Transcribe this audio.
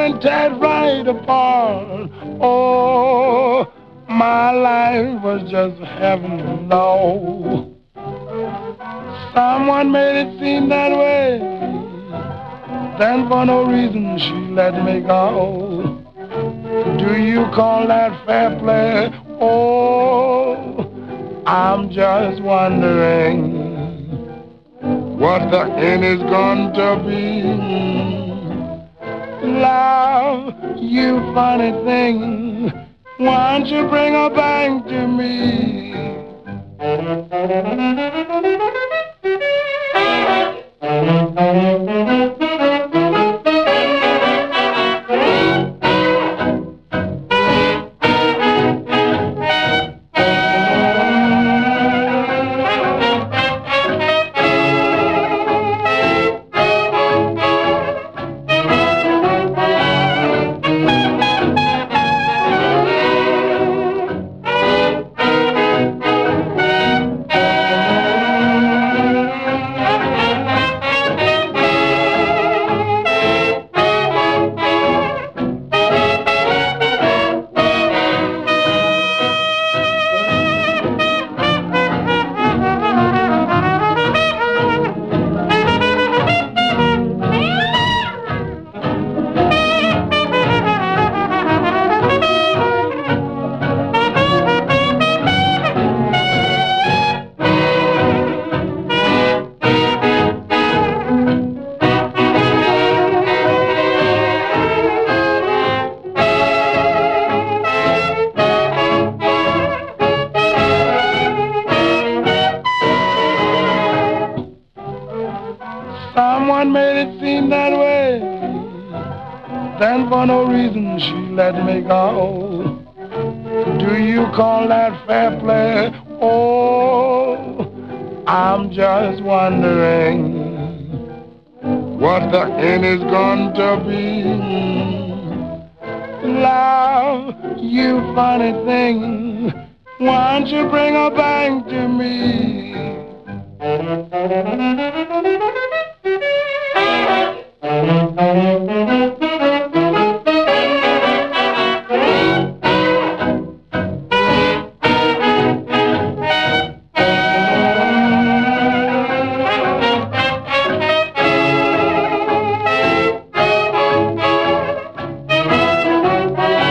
and tear right apart. Oh, my life was just heaven to know. Someone made it seem that way. Then for no reason she let me go. Do you call that fair play? Oh, I'm just wondering what the end is going to be. Love, you funny thing, why don't you bring her back to me? Someone made it seem that way. Then for no reason she let me go. Do you call that fair play? Oh, I'm just wondering what the end is going to be. Love, you funny thing, why don't you bring her back to me?